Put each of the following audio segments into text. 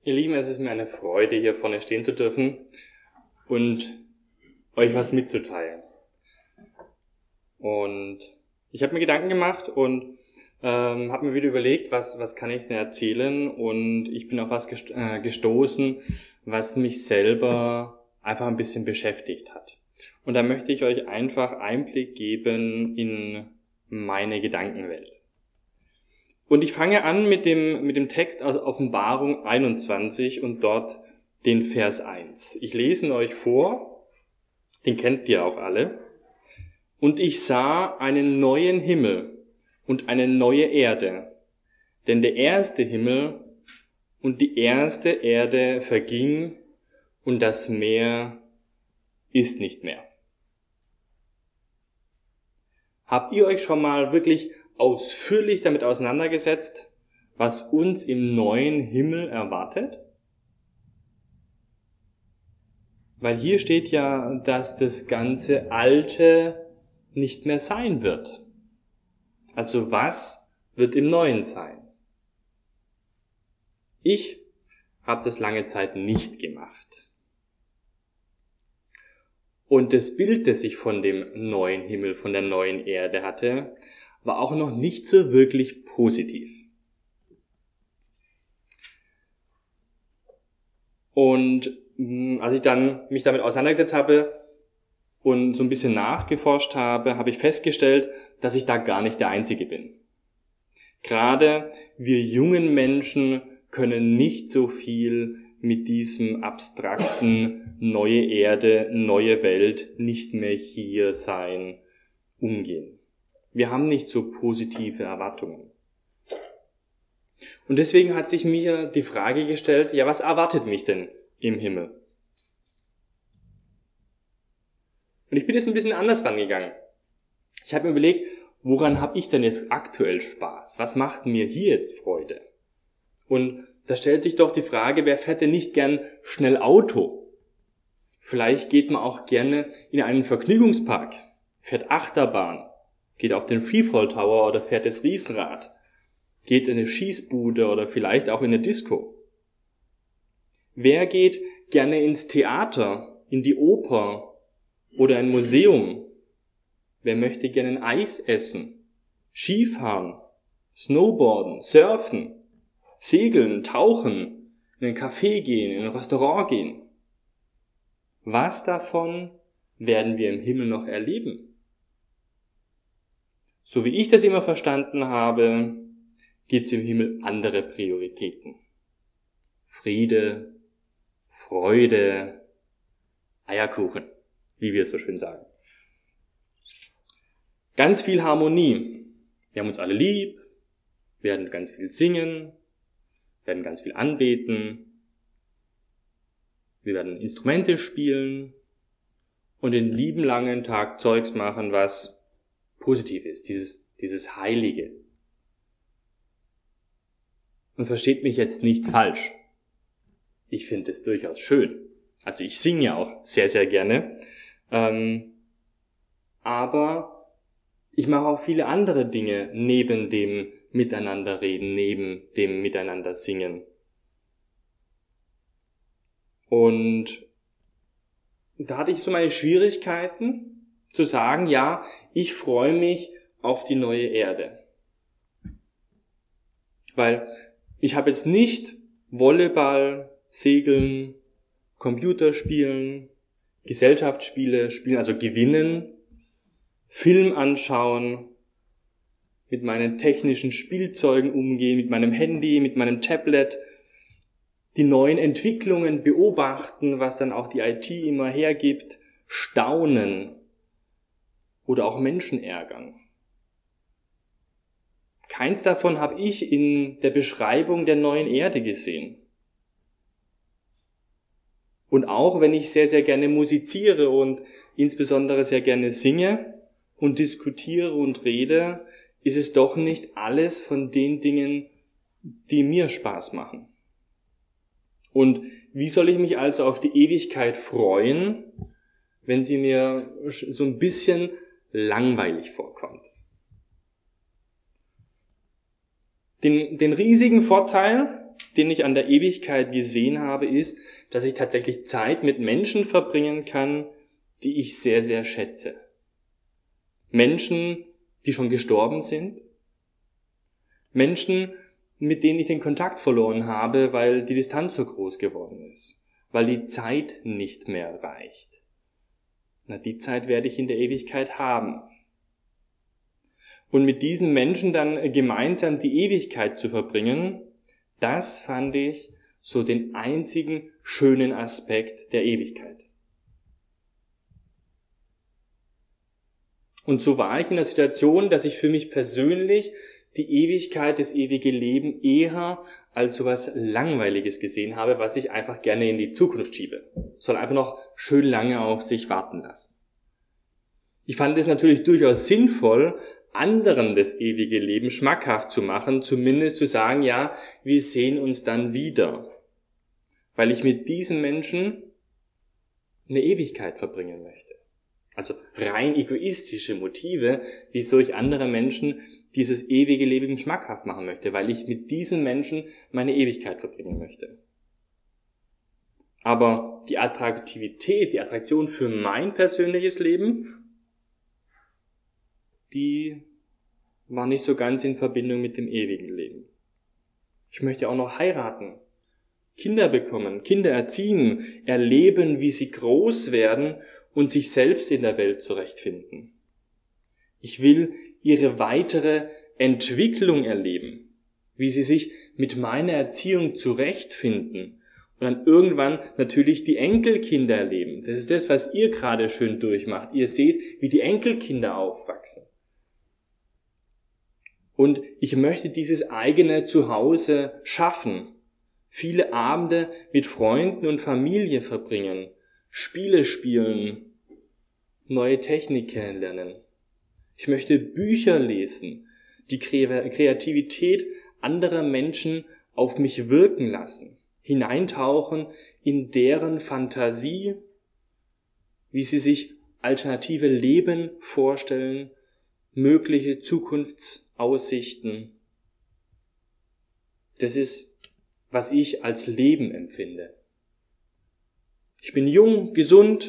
Ihr Lieben, es ist mir eine Freude, hier vorne stehen zu dürfen und euch was mitzuteilen. Und ich habe mir Gedanken gemacht und habe mir wieder überlegt, was kann ich denn erzählen, und ich bin auf was gestoßen, was mich selber einfach ein bisschen beschäftigt hat. Und da möchte ich euch einfach Einblick geben in meine Gedankenwelt. Und ich fange an mit dem Text aus Offenbarung 21 und dort den Vers 1. Ich lese ihn euch vor, den kennt ihr auch alle. Und ich sah einen neuen Himmel und eine neue Erde, denn der erste Himmel und die erste Erde verging und das Meer ist nicht mehr. Habt ihr euch schon mal wirklich ausführlich damit auseinandergesetzt, was uns im neuen Himmel erwartet? Weil hier steht ja, dass das ganze Alte nicht mehr sein wird. Also was wird im Neuen sein? Ich habe das lange Zeit nicht gemacht. Und das Bild, das ich von dem neuen Himmel, von der neuen Erde hatte, war auch noch nicht so wirklich positiv. Und als ich dann mich damit auseinandergesetzt habe und so ein bisschen nachgeforscht habe, habe ich festgestellt, dass ich da gar nicht der Einzige bin. Gerade wir jungen Menschen können nicht so viel mit diesem abstrakten neue Erde, neue Welt, nicht mehr hier sein, umgehen. Wir haben nicht so positive Erwartungen. Und deswegen hat sich mir die Frage gestellt, ja, was erwartet mich denn im Himmel? Und ich bin jetzt ein bisschen anders rangegangen. Ich habe mir überlegt, woran habe ich denn jetzt aktuell Spaß? Was macht mir hier jetzt Freude? Und da stellt sich doch die Frage, wer fährt denn nicht gern schnell Auto? Vielleicht geht man auch gerne in einen Vergnügungspark, fährt Achterbahn, geht auf den Freefall Tower oder fährt das Riesenrad, geht in eine Schießbude oder vielleicht auch in eine Disco. Wer geht gerne ins Theater, in die Oper oder ein Museum? Wer möchte gerne ein Eis essen, Skifahren, Snowboarden, Surfen, Segeln, Tauchen, in ein Café gehen, in ein Restaurant gehen? Was davon werden wir im Himmel noch erleben? So wie ich das immer verstanden habe, gibt es im Himmel andere Prioritäten. Friede, Freude, Eierkuchen, wie wir es so schön sagen. Ganz viel Harmonie. Wir haben uns alle lieb, werden ganz viel singen, werden ganz viel anbeten, wir werden Instrumente spielen und den lieben langen Tag Zeugs machen, was positiv ist, dieses Heilige. Und versteht mich jetzt nicht falsch. Ich finde es durchaus schön. Also ich singe ja auch sehr, sehr gerne. Aber ich mache auch viele andere Dinge neben dem Miteinanderreden, neben dem Miteinander singen. Und da hatte ich so meine Schwierigkeiten zu sagen, ja, ich freue mich auf die neue Erde. Weil ich habe jetzt nicht Volleyball, Segeln, Computerspielen, Gesellschaftsspiele spielen, also gewinnen, Film anschauen, mit meinen technischen Spielzeugen umgehen, mit meinem Handy, mit meinem Tablet, die neuen Entwicklungen beobachten, was dann auch die IT immer hergibt, staunen oder auch Menschen ärgern. Keins davon habe ich in der Beschreibung der neuen Erde gesehen. Und auch wenn ich sehr, sehr gerne musiziere und insbesondere sehr gerne singe und diskutiere und rede, ist es doch nicht alles von den Dingen, die mir Spaß machen. Und wie soll ich mich also auf die Ewigkeit freuen, wenn sie mir so ein bisschen langweilig vorkommt? Den riesigen Vorteil, den ich an der Ewigkeit gesehen habe, ist, dass ich tatsächlich Zeit mit Menschen verbringen kann, die ich sehr, sehr schätze. Menschen, die schon gestorben sind. Menschen, mit denen ich den Kontakt verloren habe, weil die Distanz so groß geworden ist. Weil die Zeit nicht mehr reicht. Na, die Zeit werde ich in der Ewigkeit haben. Und mit diesen Menschen dann gemeinsam die Ewigkeit zu verbringen, das fand ich so den einzigen schönen Aspekt der Ewigkeit. Und so war ich in der Situation, dass ich für mich persönlich die Ewigkeit, das ewige Leben eher als so was Langweiliges gesehen habe, was ich einfach gerne in die Zukunft schiebe. Soll einfach noch schön lange auf sich warten lassen. Ich fand es natürlich durchaus sinnvoll, anderen das ewige Leben schmackhaft zu machen, zumindest zu sagen, ja, wir sehen uns dann wieder. Weil ich mit diesen Menschen eine Ewigkeit verbringen möchte. Also rein egoistische Motive, wieso ich andere Menschen dieses ewige Leben schmackhaft machen möchte, weil ich mit diesen Menschen meine Ewigkeit verbringen möchte. Aber die Attraktivität, die Attraktion für mein persönliches Leben, die war nicht so ganz in Verbindung mit dem ewigen Leben. Ich möchte auch noch heiraten, Kinder bekommen, Kinder erziehen, erleben, wie sie groß werden und sich selbst in der Welt zurechtfinden. Ich will ihre weitere Entwicklung erleben, wie sie sich mit meiner Erziehung zurechtfinden und dann irgendwann natürlich die Enkelkinder erleben. Das ist das, was ihr gerade schön durchmacht. Ihr seht, wie die Enkelkinder aufwachsen. Und ich möchte dieses eigene Zuhause schaffen, viele Abende mit Freunden und Familie verbringen, Spiele spielen, neue Technik kennenlernen. Ich möchte Bücher lesen, die Kreativität anderer Menschen auf mich wirken lassen, hineintauchen in deren Fantasie, wie sie sich alternative Leben vorstellen, mögliche Zukunftsaussichten. Das ist, was ich als Leben empfinde. Ich bin jung, gesund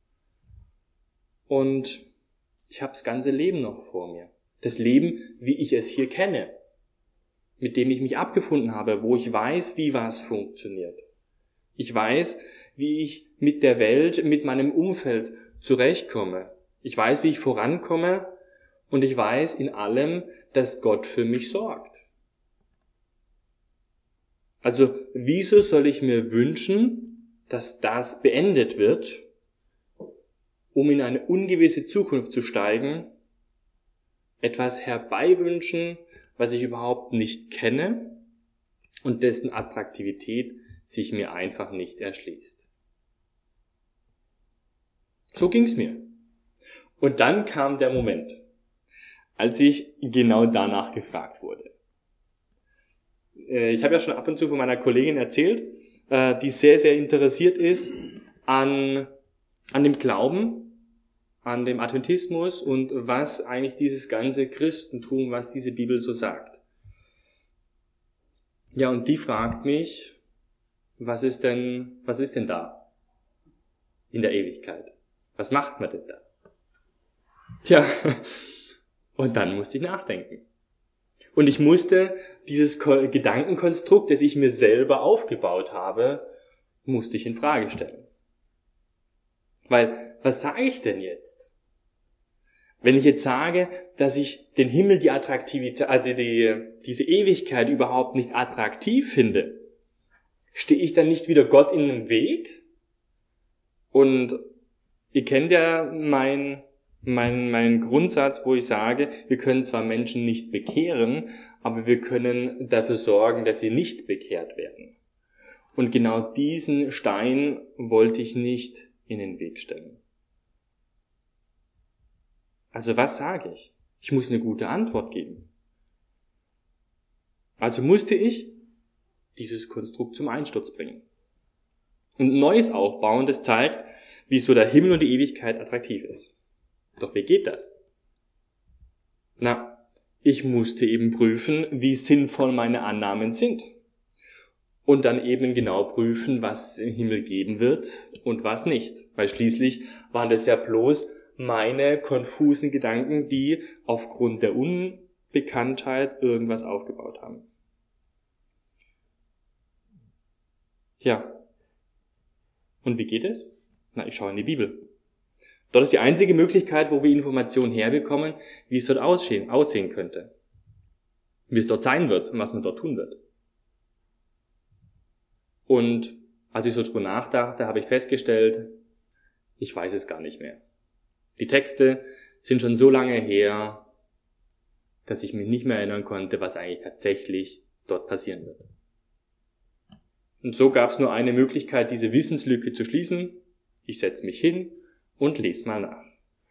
und ich habe das ganze Leben noch vor mir. Das Leben, wie ich es hier kenne, mit dem ich mich abgefunden habe, wo ich weiß, wie was funktioniert. Ich weiß, wie ich mit der Welt, mit meinem Umfeld zurechtkomme. Ich weiß, wie ich vorankomme und ich weiß in allem, dass Gott für mich sorgt. Also, wieso soll ich mir wünschen, dass das beendet wird, um in eine ungewisse Zukunft zu steigen, etwas herbeiwünschen, was ich überhaupt nicht kenne und dessen Attraktivität sich mir einfach nicht erschließt. So ging's mir. Und dann kam der Moment, als ich genau danach gefragt wurde. Ich habe ja schon ab und zu von meiner Kollegin erzählt, die sehr, sehr interessiert ist an dem Glauben, an dem Adventismus und was eigentlich dieses ganze Christentum, was diese Bibel so sagt. Ja, und die fragt mich, was ist denn da in der Ewigkeit? Was macht man denn da? Tja, und dann musste ich nachdenken. Und ich musste dieses Gedankenkonstrukt, das ich mir selber aufgebaut habe, musste ich in Frage stellen. Weil, was sage ich denn jetzt? Wenn ich jetzt sage, dass ich den Himmel, die Attraktivität, diese Ewigkeit überhaupt nicht attraktiv finde, stehe ich dann nicht wieder Gott in den Weg? Und ihr kennt ja mein Grundsatz, wo ich sage, wir können zwar Menschen nicht bekehren, aber wir können dafür sorgen, dass sie nicht bekehrt werden. Und genau diesen Stein wollte ich nicht in den Weg stellen. Also was sage ich? Ich muss eine gute Antwort geben. Also musste ich dieses Konstrukt zum Einsturz bringen. Und ein neues aufbauen, das zeigt, wieso der Himmel und die Ewigkeit attraktiv ist. Doch wie geht das? Na, ich musste eben prüfen, wie sinnvoll meine Annahmen sind. und dann eben genau prüfen, was es im Himmel geben wird und was nicht. Weil schließlich waren das ja bloß meine konfusen Gedanken, die aufgrund der Unbekanntheit irgendwas aufgebaut haben. Ja. Und wie geht es? Na, ich schaue in die Bibel. Dort ist die einzige Möglichkeit, wo wir Informationen herbekommen, wie es dort aussehen könnte. Wie es dort sein wird und was man dort tun wird. Und als ich so drüber nachdachte, habe ich festgestellt, ich weiß es gar nicht mehr. Die Texte sind schon so lange her, dass ich mich nicht mehr erinnern konnte, was eigentlich tatsächlich dort passieren wird. Und so gab es nur eine Möglichkeit, diese Wissenslücke zu schließen. Ich setze mich hin und lese mal nach.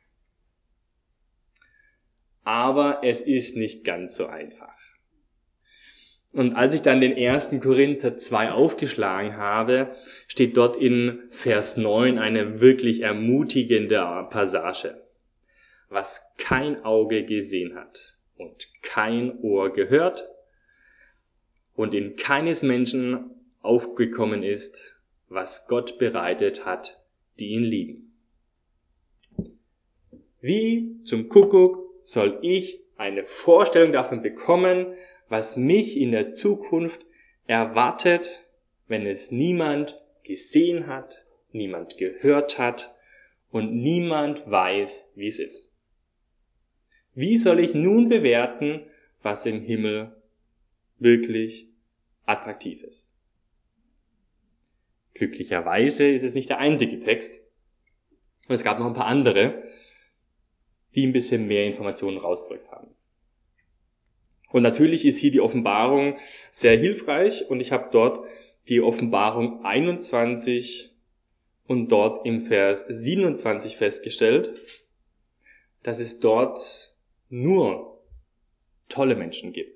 Aber es ist nicht ganz so einfach. Und als ich dann den 1. Korinther 2 aufgeschlagen habe, steht dort in Vers 9 eine wirklich ermutigende Passage. Was kein Auge gesehen hat und kein Ohr gehört und in keines Menschen aufgekommen ist, was Gott bereitet hat, die ihn lieben. Wie zum Kuckuck soll ich eine Vorstellung davon bekommen, was mich in der Zukunft erwartet, wenn es niemand gesehen hat, niemand gehört hat und niemand weiß, wie es ist? Wie soll ich nun bewerten, was im Himmel wirklich attraktiv ist? Glücklicherweise ist es nicht der einzige Text. Und es gab noch ein paar andere, die ein bisschen mehr Informationen rausgerückt haben. Und natürlich ist hier die Offenbarung sehr hilfreich und ich habe dort die Offenbarung 21 und dort im Vers 27 festgestellt, dass es dort nur tolle Menschen gibt.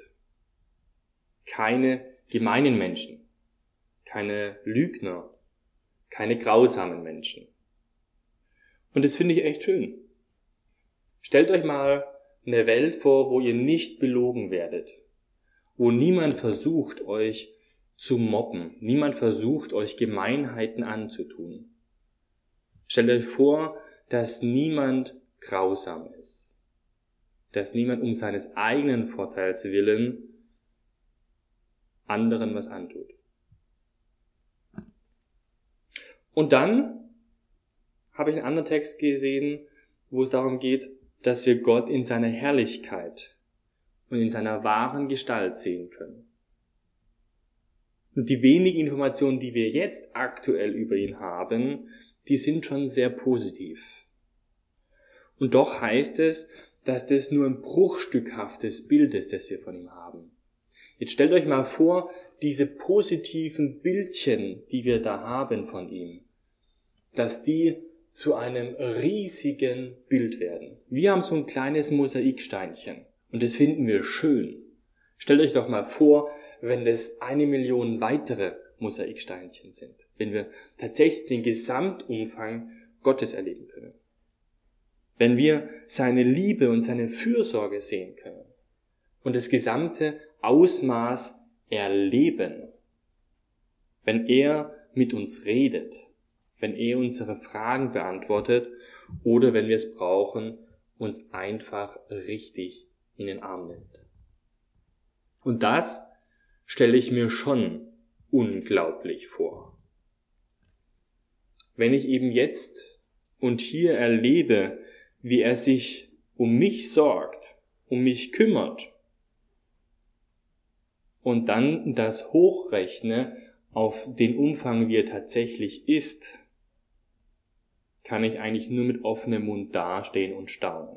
Keine gemeinen Menschen, keine Lügner, keine grausamen Menschen. Und das finde ich echt schön. Stellt euch mal eine Welt vor, wo ihr nicht belogen werdet, wo niemand versucht, euch zu mobben, niemand versucht, euch Gemeinheiten anzutun. Stellt euch vor, dass niemand grausam ist, dass niemand um seines eigenen Vorteils willen anderen was antut. Und dann habe ich einen anderen Text gesehen, wo es darum geht, dass wir Gott in seiner Herrlichkeit und in seiner wahren Gestalt sehen können. Und die wenigen Informationen, die wir jetzt aktuell über ihn haben, die sind schon sehr positiv. Und doch heißt es, dass das nur ein bruchstückhaftes Bild ist, das wir von ihm haben. Jetzt stellt euch mal vor, diese positiven Bildchen, die wir da haben von ihm, dass die zu einem riesigen Bild werden. Wir haben so ein kleines Mosaiksteinchen und das finden wir schön. Stellt euch doch mal vor, wenn das 1 Million weitere Mosaiksteinchen sind, wenn wir tatsächlich den Gesamtumfang Gottes erleben können. Wenn wir seine Liebe und seine Fürsorge sehen können und das gesamte Ausmaß erleben, wenn er mit uns redet, wenn er unsere Fragen beantwortet oder wenn wir es brauchen, uns einfach richtig in den Arm nimmt. Und das stelle ich mir schon unglaublich vor. Wenn ich eben jetzt und hier erlebe, wie er sich um mich sorgt, um mich kümmert und dann das hochrechne auf den Umfang, wie er tatsächlich ist, kann ich eigentlich nur mit offenem Mund dastehen und staunen.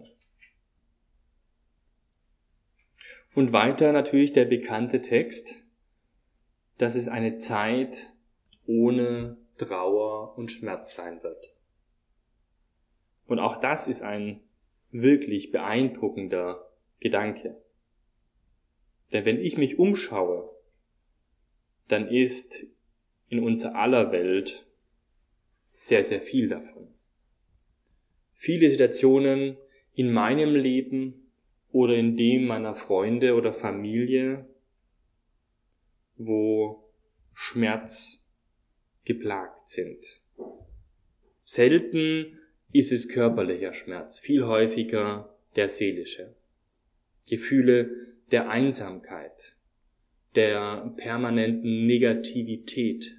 Und weiter natürlich der bekannte Text, dass es eine Zeit ohne Trauer und Schmerz sein wird. Und auch das ist ein wirklich beeindruckender Gedanke. Denn wenn ich mich umschaue, dann ist in unser aller Welt sehr, sehr viel davon. Viele Situationen in meinem Leben oder in dem meiner Freunde oder Familie, wo Schmerz geplagt sind. Selten ist es körperlicher Schmerz, viel häufiger der seelische. Gefühle der Einsamkeit, der permanenten Negativität,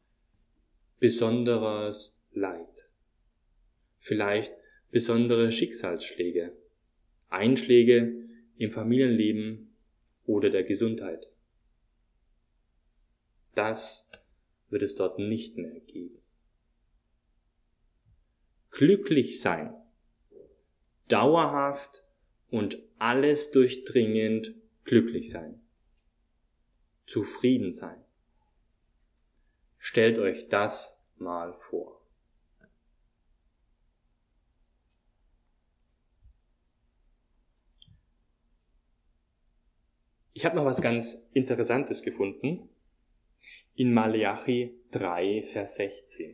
besonderes Leid, vielleicht besondere Schicksalsschläge, Einschläge im Familienleben oder der Gesundheit. Das wird es dort nicht mehr geben. Glücklich sein, dauerhaft und alles durchdringend glücklich sein, zufrieden sein. Stellt euch das mal vor. Ich habe noch was ganz Interessantes gefunden in Maleachi 3, Vers 16.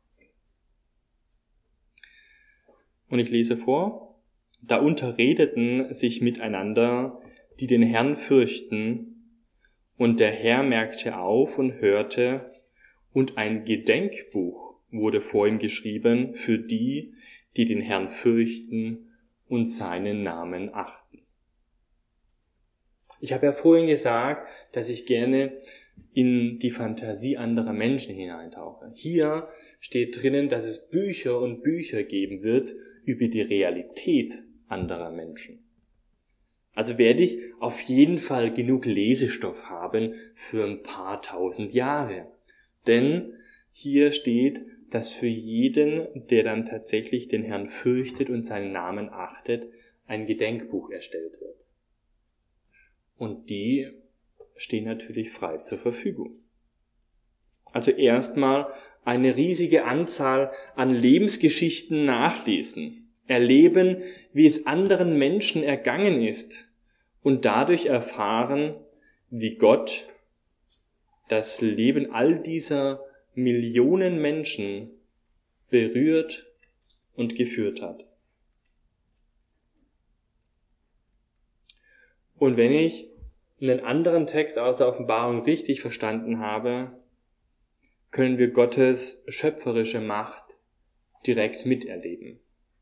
Und ich lese vor: Da unterredeten sich miteinander, die den Herrn fürchten, und der Herr merkte auf und hörte, und ein Gedenkbuch wurde vor ihm geschrieben für die, die den Herrn fürchten und seinen Namen achten. Ich habe ja vorhin gesagt, dass ich gerne in die Fantasie anderer Menschen hineintauche. Hier steht drinnen, dass es Bücher und Bücher geben wird über die Realität anderer Menschen. Also werde ich auf jeden Fall genug Lesestoff haben für ein paar tausend Jahre. Denn hier steht, dass für jeden, der dann tatsächlich den Herrn fürchtet und seinen Namen achtet, ein Gedenkbuch erstellt wird. Und die stehen natürlich frei zur Verfügung. Also erstmal eine riesige Anzahl an Lebensgeschichten nachlesen, erleben, wie es anderen Menschen ergangen ist und dadurch erfahren, wie Gott das Leben all dieser Millionen Menschen berührt und geführt hat. Und wenn ich einen anderen Text aus der Offenbarung richtig verstanden habe, können wir Gottes schöpferische Macht direkt miterleben.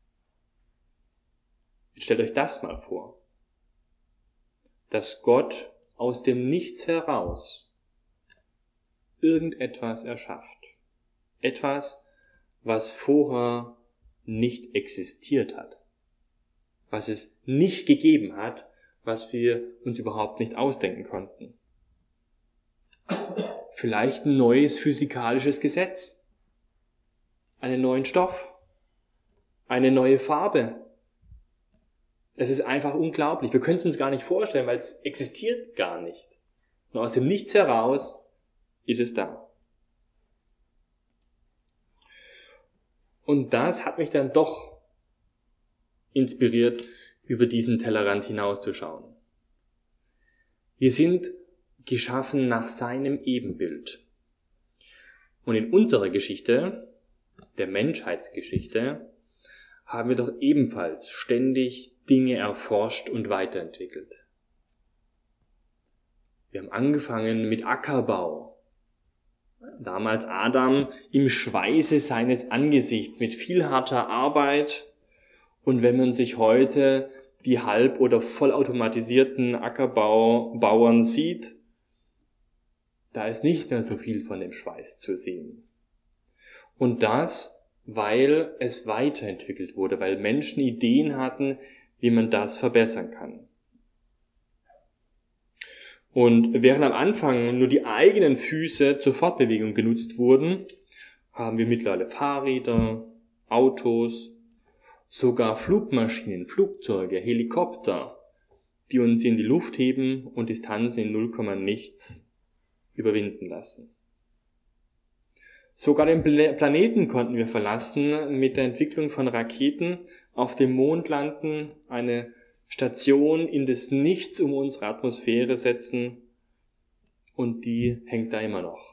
Stellt euch das mal vor, dass Gott aus dem Nichts heraus irgendetwas erschafft. Etwas, was vorher nicht existiert hat, was es nicht gegeben hat, was wir uns überhaupt nicht ausdenken konnten. Vielleicht ein neues physikalisches Gesetz, einen neuen Stoff, eine neue Farbe. Es ist einfach unglaublich. Wir können es uns gar nicht vorstellen, weil es existiert gar nicht. Nur aus dem Nichts heraus ist es da. Und das hat mich dann doch inspiriert, über diesen Tellerrand hinauszuschauen. Wir sind geschaffen nach seinem Ebenbild. Und in unserer Geschichte, der Menschheitsgeschichte, haben wir doch ebenfalls ständig Dinge erforscht und weiterentwickelt. Wir haben angefangen mit Ackerbau. Damals Adam im Schweiße seines Angesichts mit viel harter Arbeit. Und wenn man sich heute die halb- oder vollautomatisierten Ackerbauern sieht, da ist nicht mehr so viel von dem Schweiß zu sehen. Und das, weil es weiterentwickelt wurde, weil Menschen Ideen hatten, wie man das verbessern kann. Und während am Anfang nur die eigenen Füße zur Fortbewegung genutzt wurden, haben wir mittlerweile Fahrräder, Autos, sogar Flugmaschinen, Flugzeuge, Helikopter, die uns in die Luft heben und Distanzen in 0, nichts überwinden lassen. Sogar den Planeten konnten wir verlassen, mit der Entwicklung von Raketen auf dem Mond landen, eine Station in das Nichts um unsere Atmosphäre setzen und die hängt da immer noch.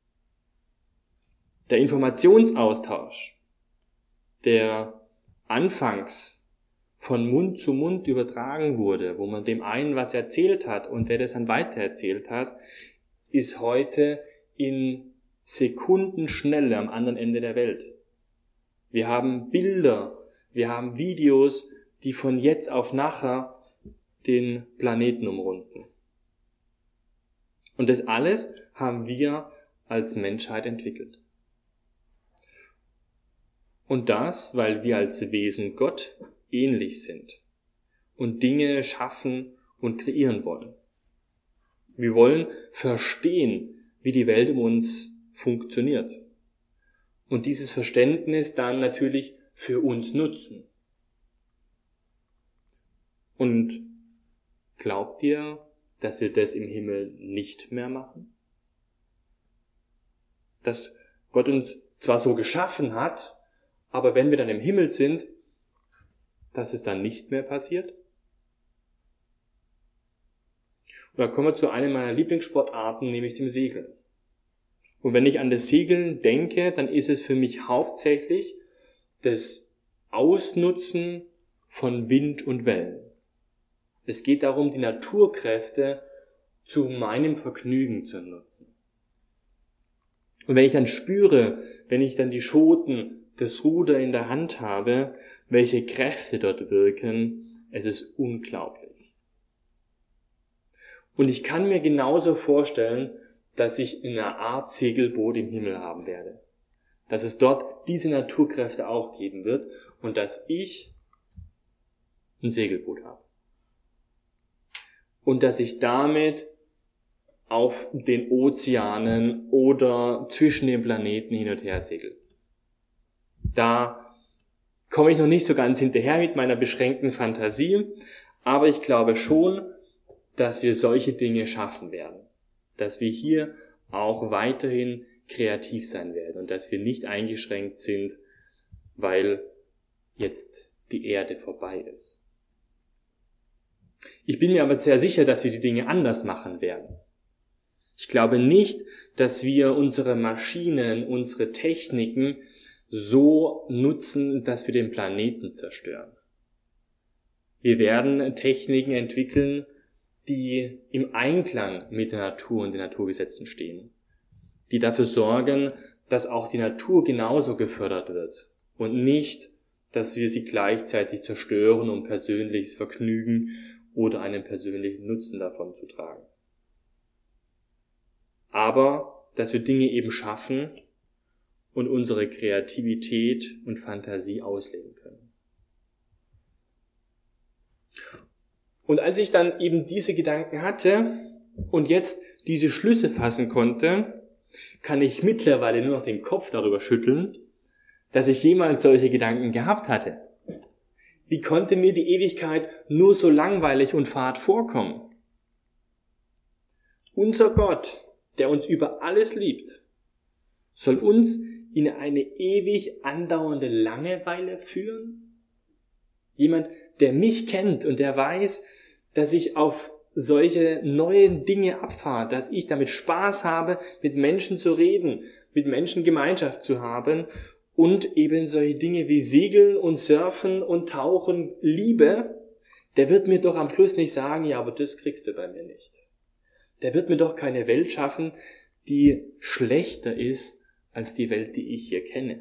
Der Informationsaustausch, der anfangs von Mund zu Mund übertragen wurde, wo man dem einen was erzählt hat und der das dann weitererzählt hat, ist heute in Sekundenschnelle am anderen Ende der Welt. Wir haben Bilder, wir haben Videos, die von jetzt auf nachher den Planeten umrunden. Und das alles haben wir als Menschheit entwickelt. Und das, weil wir als Wesen Gott ähnlich sind und Dinge schaffen und kreieren wollen. Wir wollen verstehen, wie die Welt um uns funktioniert. Und dieses Verständnis dann natürlich für uns nutzen. Und glaubt ihr, dass wir das im Himmel nicht mehr machen? Dass Gott uns zwar so geschaffen hat, aber wenn wir dann im Himmel sind, dass es dann nicht mehr passiert? Und dann kommen wir zu einer meiner Lieblingssportarten, nämlich dem Segeln. Und wenn ich an das Segeln denke, dann ist es für mich hauptsächlich das Ausnutzen von Wind und Wellen. Es geht darum, die Naturkräfte zu meinem Vergnügen zu nutzen. Und wenn ich dann spüre, wenn ich dann die Schoten, das Ruder in der Hand habe, welche Kräfte dort wirken, es ist unglaublich. Und ich kann mir genauso vorstellen, dass ich in einer Art Segelboot im Himmel haben werde. Dass es dort diese Naturkräfte auch geben wird und dass ich ein Segelboot habe. Und dass ich damit auf den Ozeanen oder zwischen den Planeten hin und her segel. Da komme ich noch nicht so ganz hinterher mit meiner beschränkten Fantasie, aber ich glaube schon, dass wir solche Dinge schaffen werden. Dass wir hier auch weiterhin kreativ sein werden und dass wir nicht eingeschränkt sind, weil jetzt die Erde vorbei ist. Ich bin mir aber sehr sicher, dass wir die Dinge anders machen werden. Ich glaube nicht, dass wir unsere Maschinen, unsere Techniken so nutzen, dass wir den Planeten zerstören. Wir werden Techniken entwickeln, die im Einklang mit der Natur und den Naturgesetzen stehen, die dafür sorgen, dass auch die Natur genauso gefördert wird und nicht, dass wir sie gleichzeitig zerstören, um persönliches Vergnügen oder einen persönlichen Nutzen davon zu tragen. Aber, dass wir Dinge eben schaffen und unsere Kreativität und Fantasie ausleben können. Und als ich dann eben diese Gedanken hatte und jetzt diese Schlüsse fassen konnte, kann ich mittlerweile nur noch den Kopf darüber schütteln, dass ich jemals solche Gedanken gehabt hatte. Wie konnte mir die Ewigkeit nur so langweilig und fad vorkommen? Unser Gott, der uns über alles liebt, soll uns in eine ewig andauernde Langeweile führen? Jemand, der mich kennt und der weiß, dass ich auf solche neuen Dinge abfahre, dass ich damit Spaß habe, mit Menschen zu reden, mit Menschen Gemeinschaft zu haben und eben solche Dinge wie Segeln und Surfen und Tauchen liebe, der wird mir doch am Schluss nicht sagen, ja, aber das kriegst du bei mir nicht. Der wird mir doch keine Welt schaffen, die schlechter ist als die Welt, die ich hier kenne.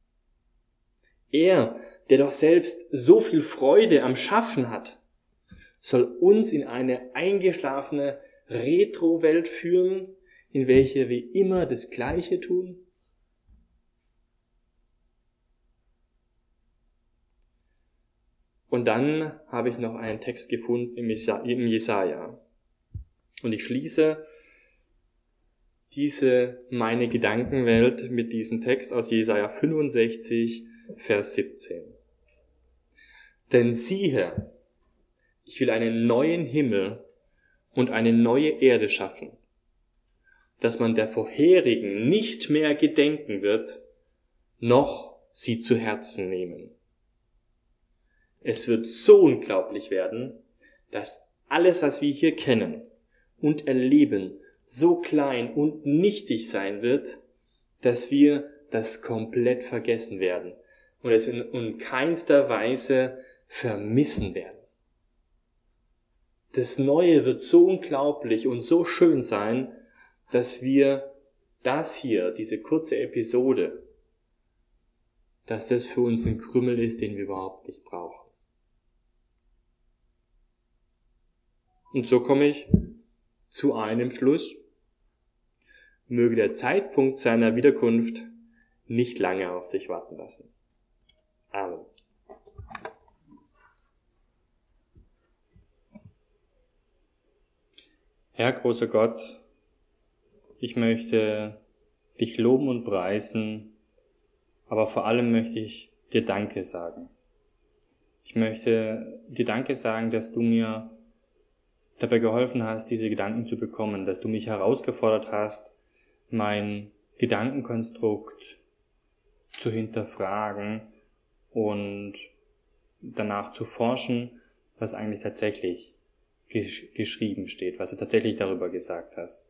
Er, der doch selbst so viel Freude am Schaffen hat, soll uns in eine eingeschlafene Retro-Welt führen, in welcher wir immer das Gleiche tun? Und dann habe ich noch einen Text gefunden im Jesaja. Und ich schließe diese meine Gedankenwelt mit diesem Text aus Jesaja 65, Vers 17. Denn siehe, ich will einen neuen Himmel und eine neue Erde schaffen, dass man der vorherigen nicht mehr gedenken wird, noch sie zu Herzen nehmen. Es wird so unglaublich werden, dass alles, was wir hier kennen und erleben, so klein und nichtig sein wird, dass wir das komplett vergessen werden und es in keinster Weise vermissen werden. Das Neue wird so unglaublich und so schön sein, dass wir das hier, diese kurze Episode, dass das für uns ein Krümmel ist, den wir überhaupt nicht brauchen. Und so komme ich zu einem Schluss. Möge der Zeitpunkt seiner Wiederkunft nicht lange auf sich warten lassen. Amen. Herr, großer Gott, ich möchte dich loben und preisen, aber vor allem möchte ich dir Danke sagen. Ich möchte dir Danke sagen, dass du mir dabei geholfen hast, diese Gedanken zu bekommen, dass du mich herausgefordert hast, mein Gedankenkonstrukt zu hinterfragen und danach zu forschen, was eigentlich tatsächlich geschrieben steht, was du tatsächlich darüber gesagt hast.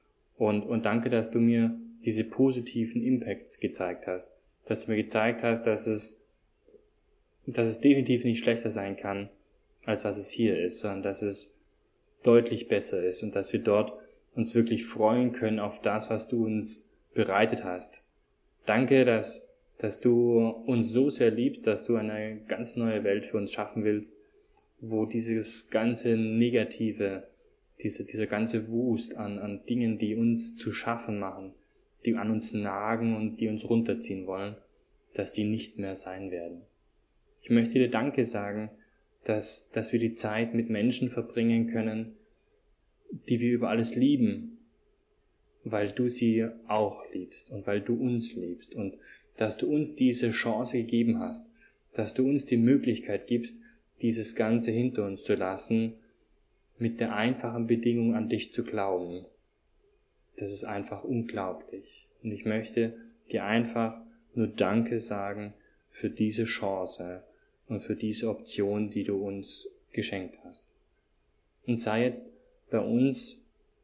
Und danke, dass du mir diese positiven Impacts gezeigt hast, dass du mir gezeigt hast, dass es definitiv nicht schlechter sein kann, als was es hier ist, sondern dass es deutlich besser ist und dass wir dort uns wirklich freuen können auf das, was du uns bereitet hast. Danke, dass du uns so sehr liebst, dass du eine ganz neue Welt für uns schaffen willst, wo dieses ganze Negative, dieser ganze Wust an Dingen, die uns zu schaffen machen, die an uns nagen und die uns runterziehen wollen, dass die nicht mehr sein werden. Ich möchte dir Danke sagen, dass wir die Zeit mit Menschen verbringen können, die wir über alles lieben, weil du sie auch liebst und weil du uns liebst und dass du uns diese Chance gegeben hast, dass du uns die Möglichkeit gibst, dieses Ganze hinter uns zu lassen, mit der einfachen Bedingung an dich zu glauben. Das ist einfach unglaublich. Und ich möchte dir einfach nur Danke sagen für diese Chance und für diese Option, die du uns geschenkt hast. Und sei jetzt bei uns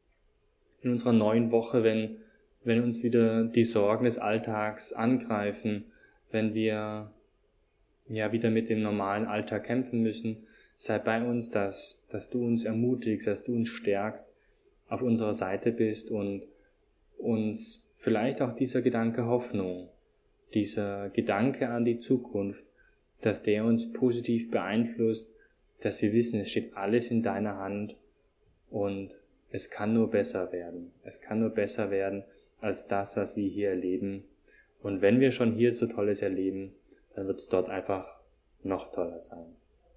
in unserer neuen Woche, wenn uns wieder die Sorgen des Alltags angreifen, wenn wir wieder mit dem normalen Alltag kämpfen müssen, sei bei uns, dass du uns ermutigst, dass du uns stärkst, auf unserer Seite bist und uns vielleicht auch dieser Gedanke Hoffnung, dieser Gedanke an die Zukunft, dass der uns positiv beeinflusst, dass wir wissen, es steht alles in deiner Hand und es kann nur besser werden. Es kann nur besser werden als das, was wir hier erleben. Und wenn wir schon hier so Tolles erleben, dann wird es dort einfach noch toller sein.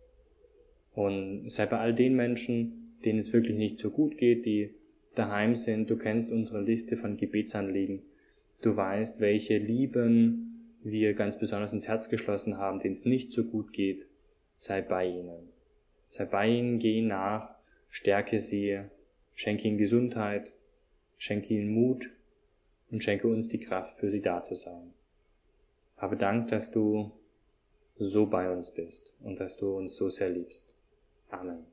Und sei bei all den Menschen, denen es wirklich nicht so gut geht, die daheim sind. Du kennst unsere Liste von Gebetsanliegen. Du weißt, welche Lieben wir ganz besonders ins Herz geschlossen haben, denen es nicht so gut geht. Sei bei ihnen. Sei bei ihnen, geh ihnen nach, stärke sie, schenke ihnen Gesundheit, schenke ihnen Mut und schenke uns die Kraft, für sie da zu sein. Habe Dank, dass du so bei uns bist und dass du uns so sehr liebst. Amen.